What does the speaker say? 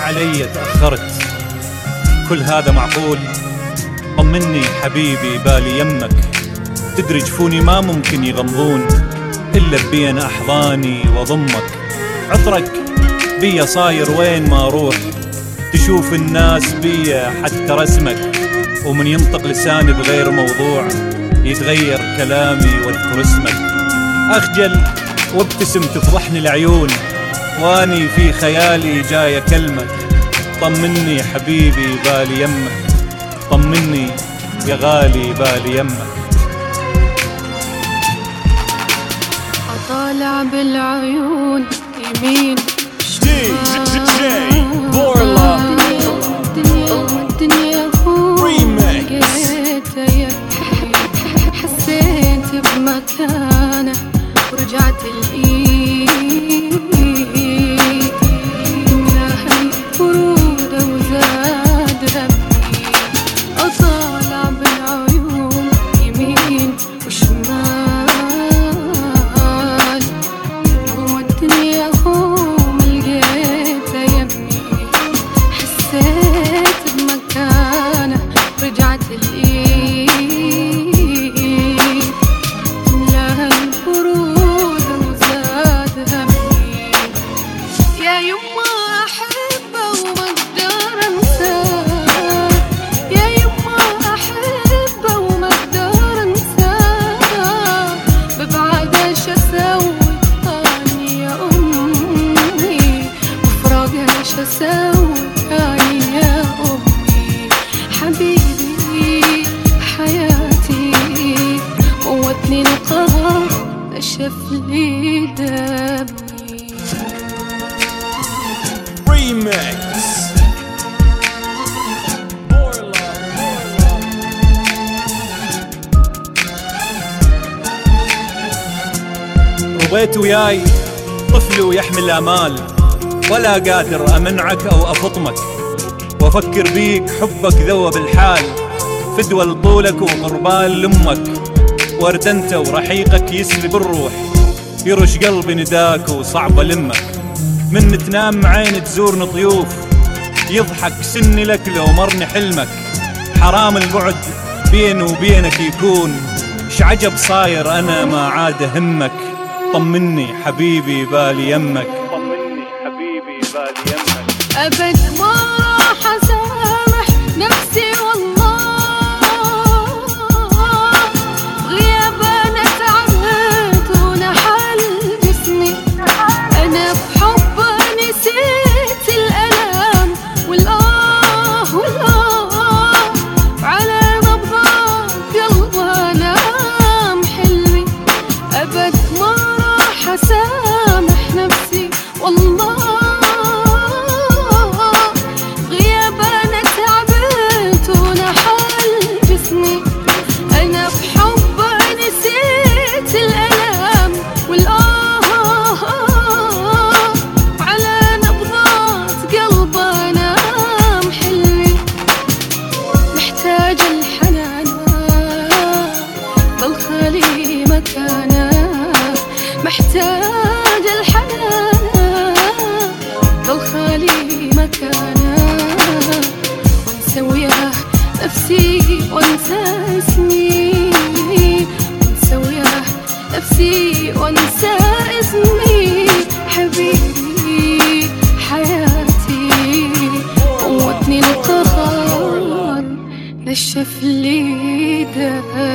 علي تأخرت، كل هذا معقول؟ طمني حبيبي بالي يمك، تدري جفوني ما ممكن يغمضون إلا بين أحضاني وضمك. عطرك بيا صاير وين ما أروح، تشوف الناس بيا حتى رسمك، ومن ينطق لساني بغير موضوع يتغير كلامي واذكر اسمك. أخجل وابتسم تفضحني العيون، واني في خيالي جاي أكلمك. طمني حبيبي بالي يمك، طمني يا غالي بالي يمك. أطالع بالعيون يمين الدنيا حسيت بمكانه ورجعت الإيد منها البرودة وزاد همي. أطالع بالعيون يمين وشمال، يوم الدنيا هم لقيتها يمي، حسيت بمكانه رجعت الإيد منها البرودة وزاد همي. يا يما أحبه وما أقدر أنساه، يا يما أحبه وما أقدر أنساه، ببعده شو أسوي أني يا أمي، وفراقه شو أسوي أني يا أمي. حبيبي حياتي موتني القهر نشف لي دمي. رضيت وياي طفل ويحمل آمال، ولا قادر أمنعك أو أفطمك، وأفكر بيك حبك ذوب الحال، فدوى لطولك وقربان لأمك. ورد أنت ورحيقك يسلب الروح، يرش قلبي نداك وصعب ألمك. من تنام عين تزورني ضيوف، يضحك سني لك لو مرني حلمك. حرام البعد بيني وبينك يكون، شعجب صاير أنا ما عاد همك. طمني حبيبي بالي يمك، طمني حبيبي بالي يمك. أبد ما راح أسامح نفسي والله، غيابنا تعبت ونحل جسمي، أنا بحب نسيت الألم والآه والآه، على نبضات قلب أنام حلمي. أبد ما راح أسامح نفسي والله، غيابنا تعبت ونحل جسمي، أنا بحب نسيت الألم والآه، على نبضات قلب أنام حلمي. محتاج الحنان بالخالي مكانه، محتاج الحنان بالخالي مكانه، وانسى وياه نفسي وانسى اسمي، وانسى وياه نفسي وانسى اسمي. حبيبي حياتي موتني القهر نشف لي دمي.